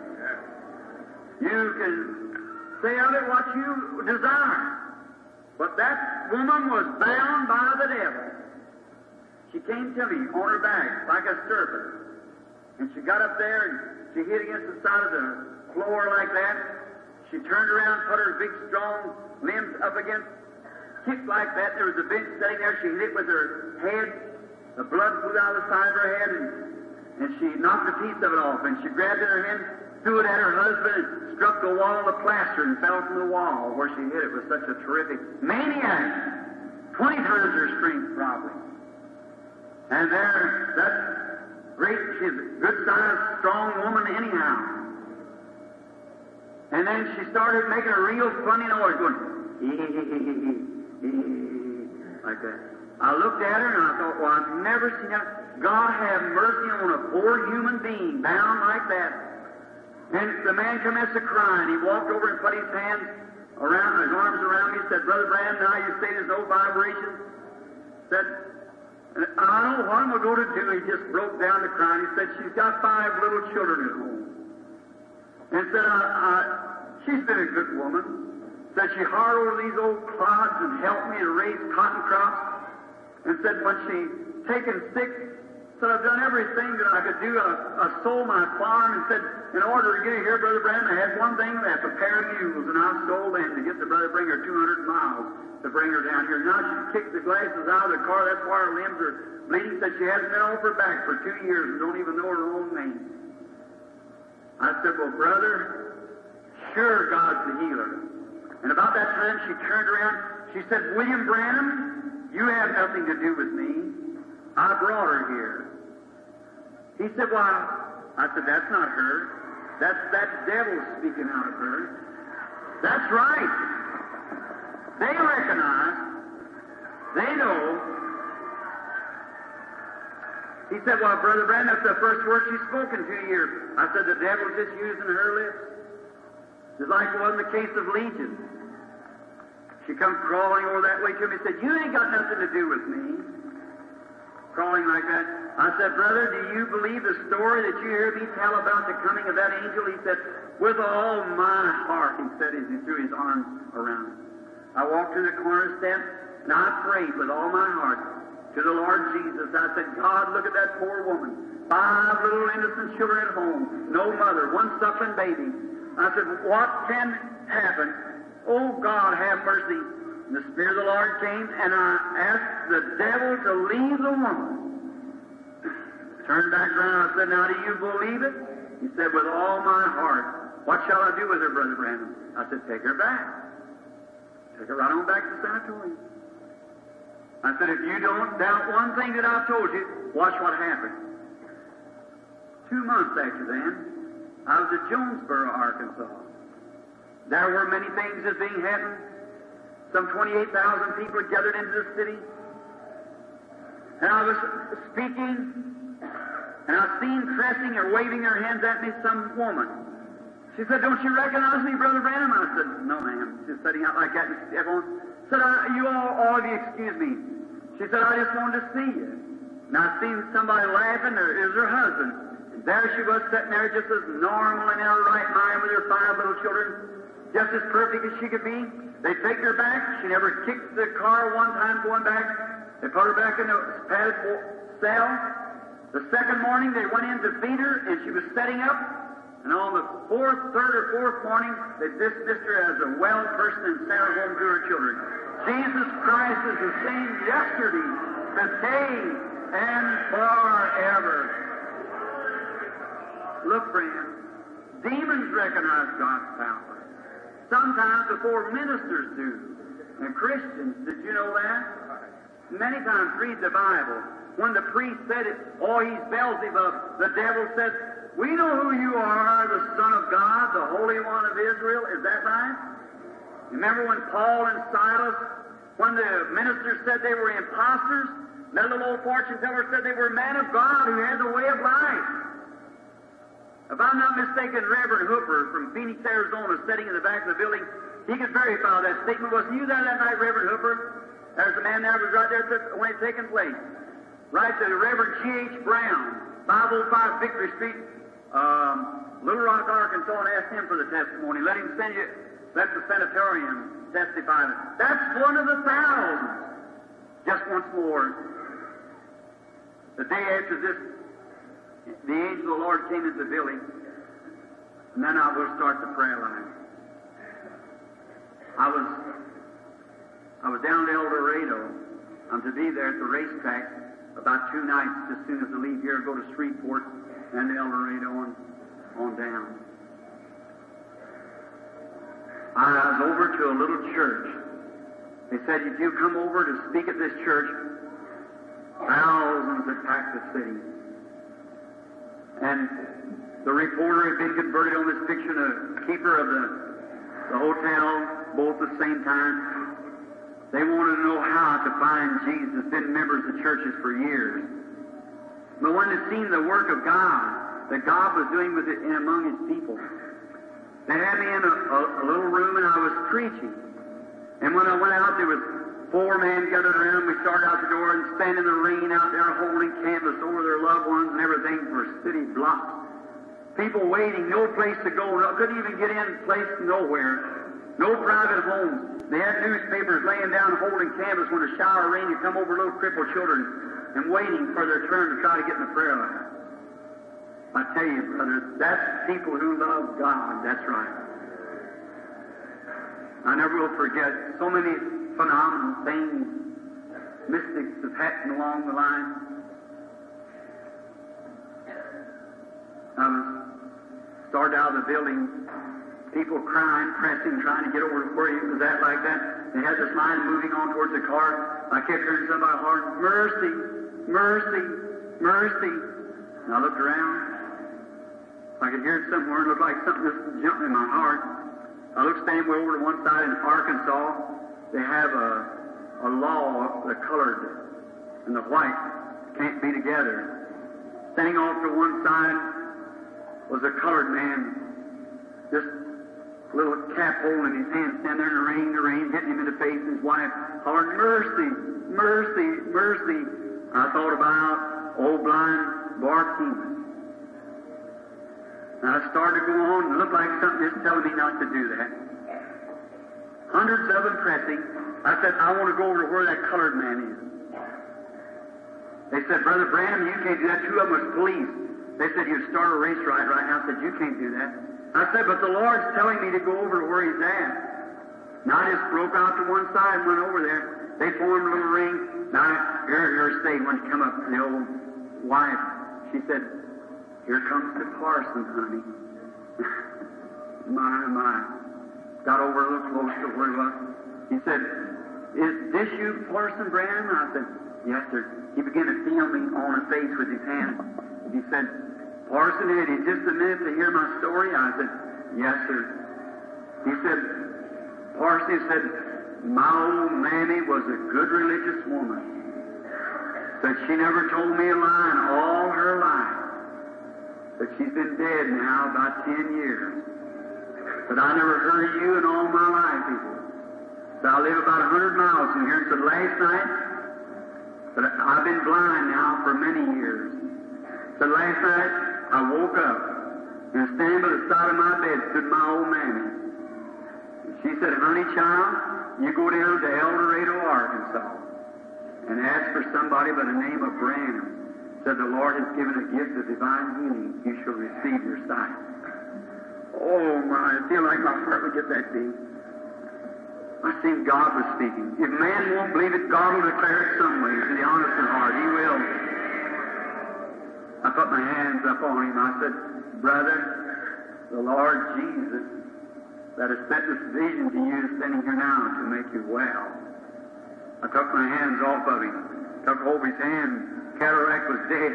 You can say of it what you desire. But that woman was bound by the devil. She came to me on her back like a serpent. And she got up there and she hit against the side of the floor like that. She turned around, put her big, strong limbs up against, kicked like that. There was a bench sitting there. She hit it with her head. The blood flew out of the side of her head, and, and she knocked a piece of it off. And she grabbed it in her hand, threw it at her husband, and struck the wall of plaster and fell from the wall where she hit it with such a terrific maniac. Twenty times her strength, probably. And there, that great, she's a good-sized, strong woman anyhow. And then she started making a real funny noise, going, like that. I looked at her and I thought, well, I've never seen that. God have mercy on a poor human being bound like that. And the man commenced to cry, and he walked over and put his hands around, his arms around me, and said, Brother Branham, now you say there's no vibration. Said, I don't know what I'm going to go to do. He just broke down to crying. He said, she's got five little children at home. And said, I, I, she's been a good woman. Said she hard over these old clods and helped me to raise cotton crops. And said when she taken sick, said I've done everything that I could do. I, I sold my farm and said, in order to get here, Brother Branham, I had one thing left, a pair of mules, and I sold them to get the brother bring her two hundred miles to bring her down here. Now she's kicked the glasses out of the car. That's why her limbs are bleeding. Said she hasn't been off her back for two years and don't even know her own name. I said, well, brother, sure God's the healer. And about that time she turned around. She said, William Branham, you have nothing to do with me. I brought her here. He said, well, I said, that's not her. That's that devil speaking out of her. That's right. They recognize. They know. He said, well, Brother Branham, that's the first word she's spoken to you. I said, the devil's just using her lips. Just like it was in the case of Legion. She come crawling over that way to me and said, you ain't got nothing to do with me. Crawling like that. I said, brother, do you believe the story that you hear me tell about the coming of that angel? He said, with all my heart, he said as he threw his arms around me. I walked to the corner step, and I prayed with all my heart to the Lord Jesus. I said, God, look at that poor woman. Five little innocent children at home, no mother, one suckling baby. I said, what can happen? Oh, God, have mercy. And the Spirit of the Lord came, and I asked the devil to leave the woman. Turned back around, I said, now do you believe it? He said, with all my heart. What shall I do with her, Brother Branham? I said, take her back. Take her right on back to the sanatorium. I said, if you don't doubt one thing that I've told you, watch what happened. Two months after then, I was at Jonesboro, Arkansas. There were many things that being happened. Some twenty-eight thousand people had gathered into the city. And I was speaking, and I seen pressing or waving her hands at me some woman. She said, don't you recognize me, Brother Branham? I said, no, ma'am. She was setting out like that, and everyone said, I, you all, all of you, excuse me. She said, I just wanted to see you. And I seen somebody laughing, or it was her husband. And there she was sitting there just as normal and in her right mind with her five little children, just as perfect as she could be. They take her back. She never kicked the car one time going back. They put her back in the padded cell. The second morning, they went in to feed her, and she was setting up. And on the fourth, third, or fourth morning, they dismissed her as a well person and sent her home to her children. Jesus Christ is the same yesterday, today, and forever. Look, friends, demons recognize God's power. Sometimes before ministers do. And Christians, did you know that? Many times read the Bible. When the priest said it, oh, he's Beelzebub, the devil said, we know who you are, the Son of God, the Holy One of Israel. Is that right? Remember when Paul and Silas, when the ministers said they were imposters, that little old fortune teller said they were men of God who had the way of life. If I'm not mistaken, Reverend Hooper from Phoenix, Arizona, sitting in the back of the building, he could verify that statement. Was you there that night, Reverend Hooper? There's a man there who was right there when it taken place. Right to Reverend G H Brown, five oh five Victory Street, um, Little Rock, Arkansas, and asked him for the testimony. Let him send you, let the sanatorium testify. That's one of the thousands. Just once more, the day after this, the angel of the Lord came into the building, and then I will start the prayer line. I was, I was down to El Dorado. I'm to be there at the racetrack about two nights as soon as I leave here, go to Shreveport and El Dorado on, on down. I was over to a little church. They said, if you come over to speak at this church, thousands had packed the city. And the reporter had been converted on this picture, the keeper of the, the hotel, both at the same time. They wanted to know how to find Jesus, been members of churches for years. But when they seen the work of God, that God was doing with it in among His people, they had me in a, a, a little room and I was preaching. And when I went out, there was four men gathered around. We started out the door and standing in the rain out there holding canvas over their loved ones and everything for city blocks. People waiting, no place to go, no, couldn't even get in place nowhere. No private homes. They had newspapers laying down holding canvas when a shower rain would come over little crippled children and waiting for their turn to try to get in the prayer line. I tell you, brother, that's people who love God. That's right. I never will forget so many phenomenal things, mystics have happened along the line. I was started out of the building, people crying, pressing, trying to get over where he was at like that. They had this line moving on towards the car. I kept hearing somebody hollering, mercy, mercy, mercy. And I looked around. I could hear it somewhere. It looked like something just jumped in my heart. I looked standing way over to one side in Arkansas. They have a, a law, the colored and the white can't be together. Standing off to one side was a colored man, just a little cap hole in his hand, standing there in the rain, the rain hitting him in the face, and his wife hollering, mercy, mercy, mercy. I thought about old blind Bartimaeus. And I started to go on, and it looked like something just telling me not to do that. Hundreds of them pressing. I said, I want to go over to where that colored man is. They said, Brother Branham, you can't do that. Two of them was police. They said, you'd start a race right right now. I said, you can't do that. I said, but the Lord's telling me to go over to where He's at. Now I just broke out to one side and went over there. They formed a little ring. Now, here, here stayed when she come up to the old wife. She said, here comes the parson, honey. my, my. Got over a little close to where he was. He said, is this you, Parson Branham? I said, yes, sir. He began to feel me on the face with his hand. He said, Parson, had you just a minute to hear my story? I said, yes, sir. He said, Parson, he said, my old mammy was a good religious woman. Said she never told me a lie in all her life. But she's been dead now about ten years. But I never heard you in all my life, people. So I live about a hundred miles from here. So last night, but I've been blind now for many years. So last night, I woke up and standing by the side of my bed stood my old mammy. She said, honey, child, you go down to El Dorado, Arkansas, and ask for somebody by the name of Branham. Said the Lord has given a gift of divine healing. You shall receive your sight. Oh, my, I feel like my heart would get that deep. I seen God was speaking. If man won't believe it, God will declare it some ways in the honest and heart. He will. I put my hands up on him. I said, brother, the Lord Jesus that has sent this vision to you is sending here now to make you well. I took my hands off of him. Took hold of his hand. Cataract was dead.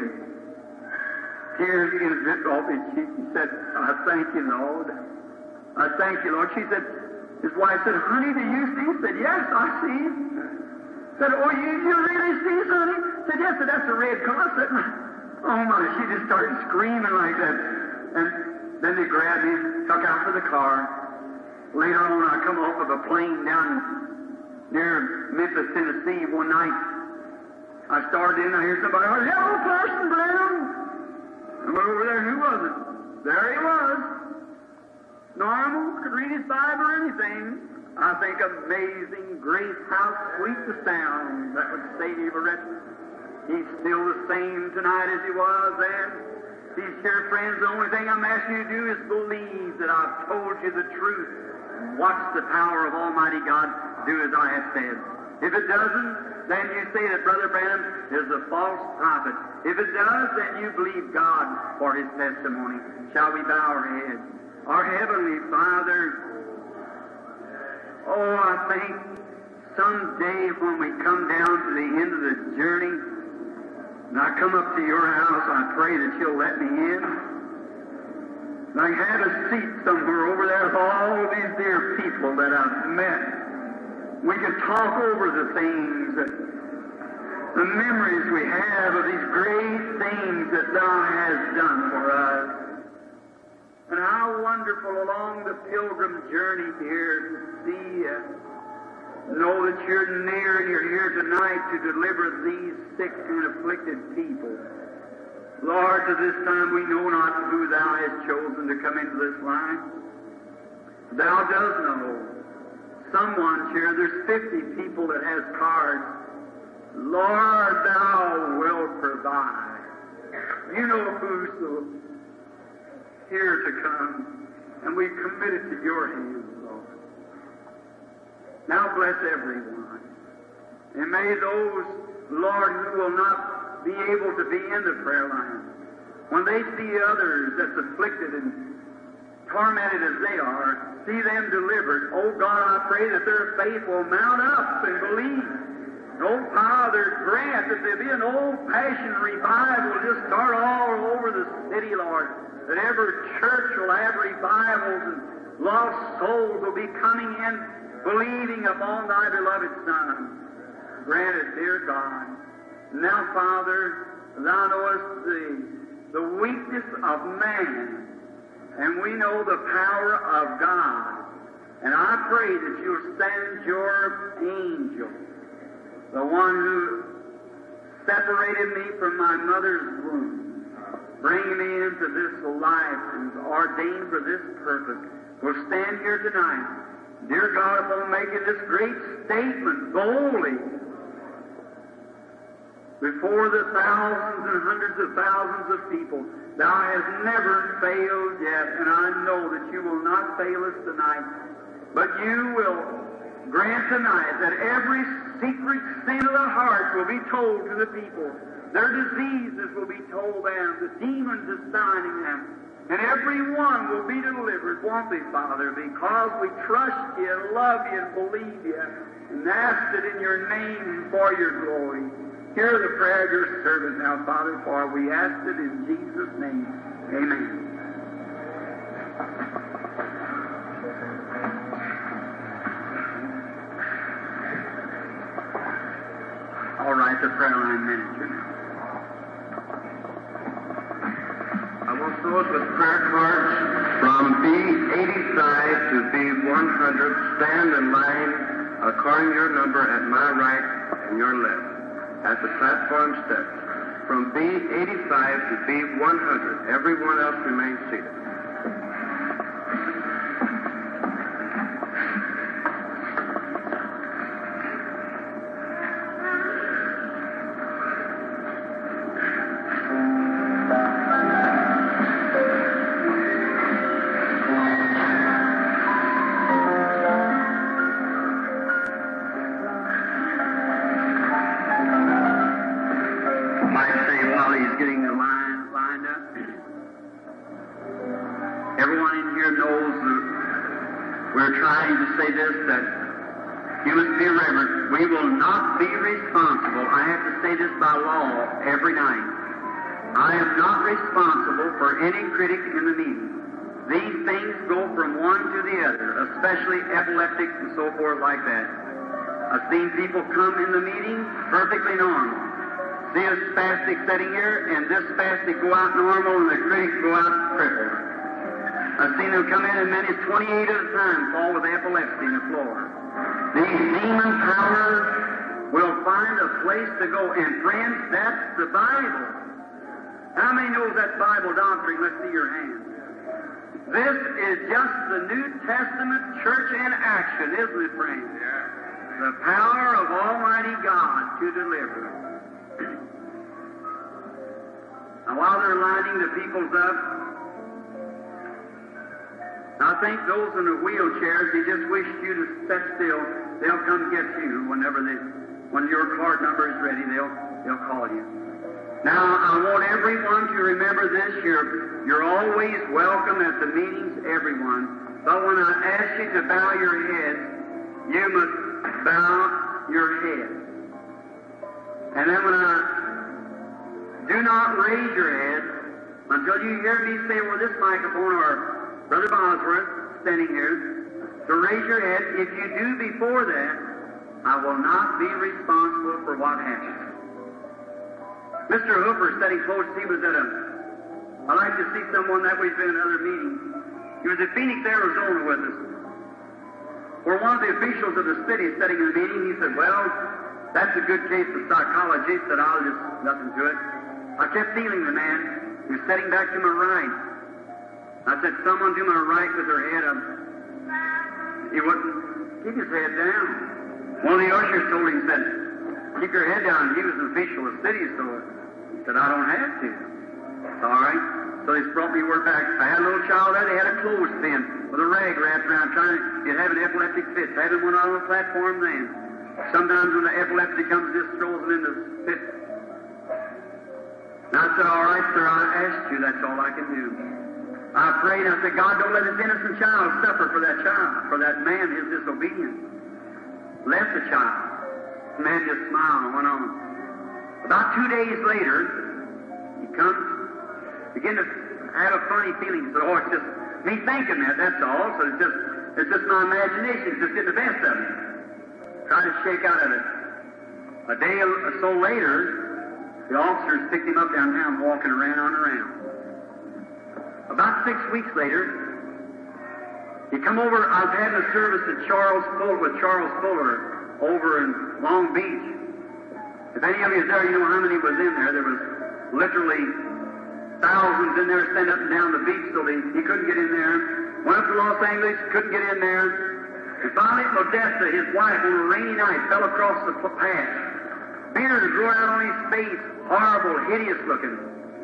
Tears began to drip off his cheek. He said, I thank you, Lord. I thank you, Lord. She said, his wife said, honey, do you see? He said, yes, I see. Said, oh, you, you really see, honey? Said, yes, said, that's a red car. Said, oh, my, she just started screaming like that. And then they grabbed me, took out for the car. Later on, I come off of a plane down near Memphis, Tennessee one night. I started in, I hear somebody, hello, Parson Branham. I went over there, who was it? There he was. Normal, could read his Bible or anything. I think amazing grace, how sweet the sound that would save a wretch. He's still the same tonight as he was then. These here friends, the only thing I'm asking you to do is believe that I've told you the truth. Watch the power of Almighty God do as I have said. If it doesn't, then you say that Brother Branham is a false prophet. If it does, then you believe God for His testimony. Shall we bow our heads? Our Heavenly Father, oh, I think someday when we come down to the end of the journey, and I come up to your house, I pray that you'll let me in. And I have a seat somewhere over there with all these dear people that I've met. We can talk over the things, that, the memories we have of these great things that Thou hast done for us. And how wonderful along the pilgrim journey here to see, uh, know that you're near and you're here tonight to deliver these sick and afflicted people. Lord, to this time we know not who Thou hast chosen to come into this life. Thou dost know. Someone here, there's fifty people that has cards. Lord, Thou wilt provide. You know who's here to come, and we commit it to your hands, Lord. Now bless everyone. And may those, Lord, who will not be able to be in the prayer line, when they see others that's afflicted and tormented as they are, see them delivered. Oh God, I pray that their faith will mount up and believe. Oh Father, grant that there be an old-fashioned revival just start all over the city, Lord. That every church will have revivals and lost souls will be coming in, believing upon Thy beloved Son. Grant it, dear God. Now, Father, Thou knowest the, the weakness of man, and we know the power of God. And I pray that You'll send Your angel, the one who separated me from my mother's womb, bringing me into this life and is ordained for this purpose, will stand here tonight, dear God, upon making this great statement boldly before the thousands and hundreds of thousands of people. Thou hast never failed yet, and I know that you will not fail us tonight. But you will grant tonight that every secret sin of the heart will be told to the people. Their diseases will be told them, the demons assigning them. And every one will be delivered, won't they, Father? Because we trust you, love you, and believe you, and ask it in your name for your glory. Hear the prayer of your servant now, Father, for we ask it in Jesus' name. Amen. All right, the prayer line manager now. I will close with prayer cards from B eighty-five to B one hundred. Stand in line according to your number at my right and your left at the platform steps. From B eighty-five to B one hundred. Everyone else remains seated. Every night. I am not responsible for any critic in the meeting. These things go from one to the other, especially epileptics and so forth like that. I've seen people come in the meeting perfectly normal. See a spastic sitting here, and this spastic go out normal, and the critic go out crippled. I've seen them come in as many as twenty-eight at a time, fall with epilepsy on the floor. These demon powers will find a place to go. And friends, that's the Bible. How many knows that Bible doctrine? Let's see your hands. This is just the New Testament church in action, isn't it, friends? The power of Almighty God to deliver. Now, while they're lining the peoples up, I think those in the wheelchairs, they just wish you to sit still. They'll come get you whenever they... When your card number is ready, they'll they'll call you. Now, I want everyone to remember this. You're, you're always welcome at the meetings, everyone. But when I ask you to bow your head, you must bow your head. And then when I do not raise your head until you hear me say, well, this microphone or Brother Bosworth standing here, to raise your head. If you do before that, I will not be responsible for what happens. Mister Hooper, sitting close, he was at a... I like to see someone that we've been in other meetings. He was at Phoenix, Arizona with us. Where one of the officials of the city is sitting in the meeting, he said, well, that's a good case of psychology. He said, I'll just... nothing to it. I kept feeling the man. He was sitting back to my right. I said, someone to my right with their head up. He wouldn't keep his head down. One of the ushers told him, said, keep your head down. He was an official of the city, so he said, I don't have to. It's all right. So they brought me word back. I had a little child there. They had a clothespin with a rag wrapped around, trying to get having epileptic fits. I had one on the platform then. Sometimes when the epilepsy comes, it just throws them in the fit. And I said, all right, sir, I asked you. That's all I can do. I prayed. I said, God, don't let this innocent child suffer for that child, for that man, his disobedience. Left the child. The man just smiled and went on. About two days later, he comes, began to have a funny feeling. He said, oh, it's just me thinking that, that's all. So it's just, it's just my imagination. It's just getting the best of me. Tried to shake out of it. A day or so later, the officers picked him up downtown, walking around and around. About six weeks later, he come over. I was having a service at Charles Fuller with Charles Fuller over in Long Beach. At If any of you is there, you know how many was in there. There was literally thousands in there standing up and down the beach, so they, he couldn't get in there. Went up to Los Angeles, couldn't get in there. And finally, Modesta, his wife, on a rainy night, fell across the path. Beard growing out on his face, horrible, hideous looking.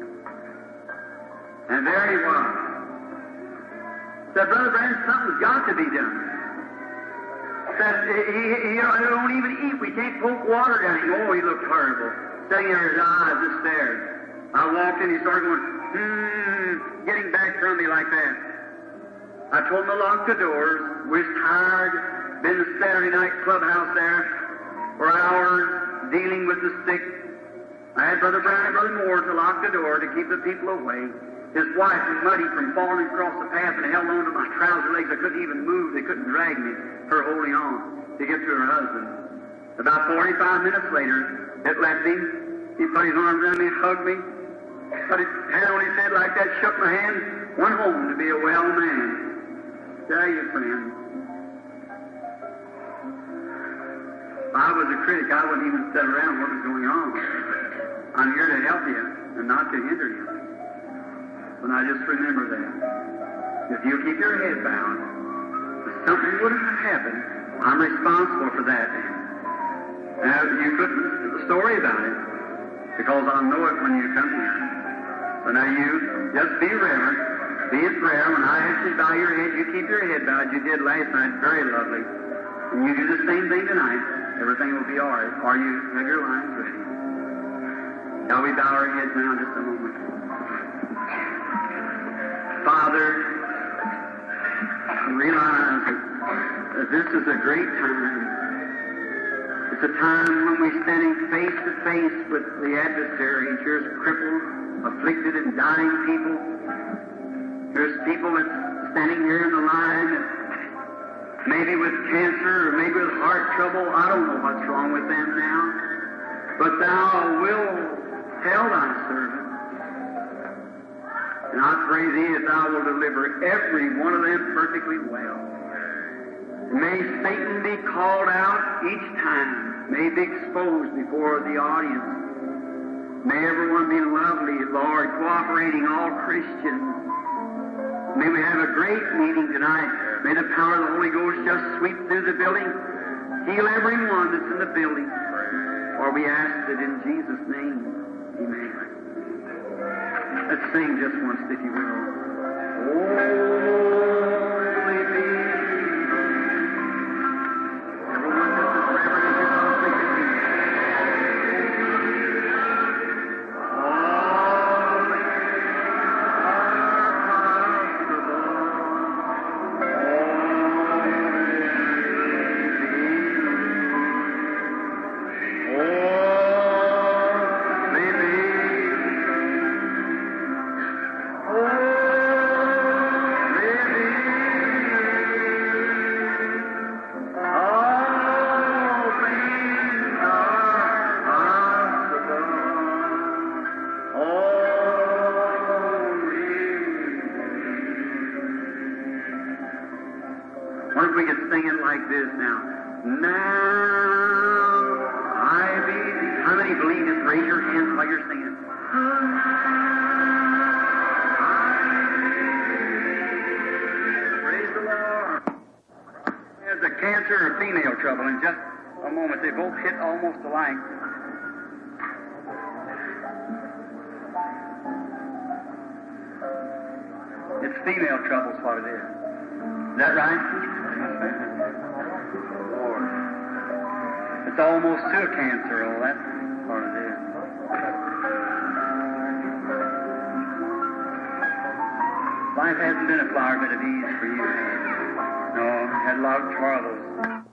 And there he was. Said, Brother Branham, something's got to be done. Said, he, he, he don't even eat. We can't poke water down him. Oh, he looked horrible. Sitting there, his eyes just stared. I walked in, he started going, hmm, getting back from me like that. I told him to lock the doors. We was tired. Been to Saturday night clubhouse there for hours, dealing with the sick. I had Brother Brown and Brother Moore to lock the door to keep the people away. His wife was muddy from falling across the path and held on to my trouser legs. I couldn't even move. They couldn't drag me, her holding on to get to her husband. About forty-five minutes later, it left him. He put his arms around me, hugged me, put his hand on his head like that, shook my hand, went home to be a well man. Tell you, friend, if I was a critic, I wouldn't even sit around what was going on. I'm here to help you and not to hinder you. But I just remember that. If you keep your head bowed, if something would have happened, I'm responsible for that. Now, you couldn't do the story about it, because I'll know it when you come here. So now you just be reverent, be in prayer. When I ask you to bow your head, you keep your head bowed. You did last night, very lovely. And you do the same thing tonight. Everything will be all right. Or you have your lines ready. Shall we bow our heads now just a moment? Father, realize that this is a great time. It's a time when we're standing face to face with the adversary. Here's crippled, afflicted, and dying people. There's people that's standing here in the line, maybe with cancer or maybe with heart trouble. I don't know what's wrong with them now. But Thou wilt tell Thy servant. And I pray Thee that Thou will deliver every one of them perfectly well. May Satan be called out each time. May be exposed before the audience. May everyone be lovely, Lord, cooperating all Christians. May we have a great meeting tonight. May the power of the Holy Ghost just sweep through the building. Heal everyone that's in the building. For we ask it in Jesus' name. Amen. Let's sing just once, if you will. Holy be. Everyone just as reverent as you possibly can be. All What if we could sing it like this now? Now I believe. How many believe this? Raise your hands while you're singing. Praise the Lord. There's a cancer or female trouble. In just a moment, they both hit almost alike. It's female trouble is what it is. Is that right? Lord. It's almost to a cancer, oh, that's what it is. Life hasn't been a flower bed of ease for you. No, you had a lot of troubles.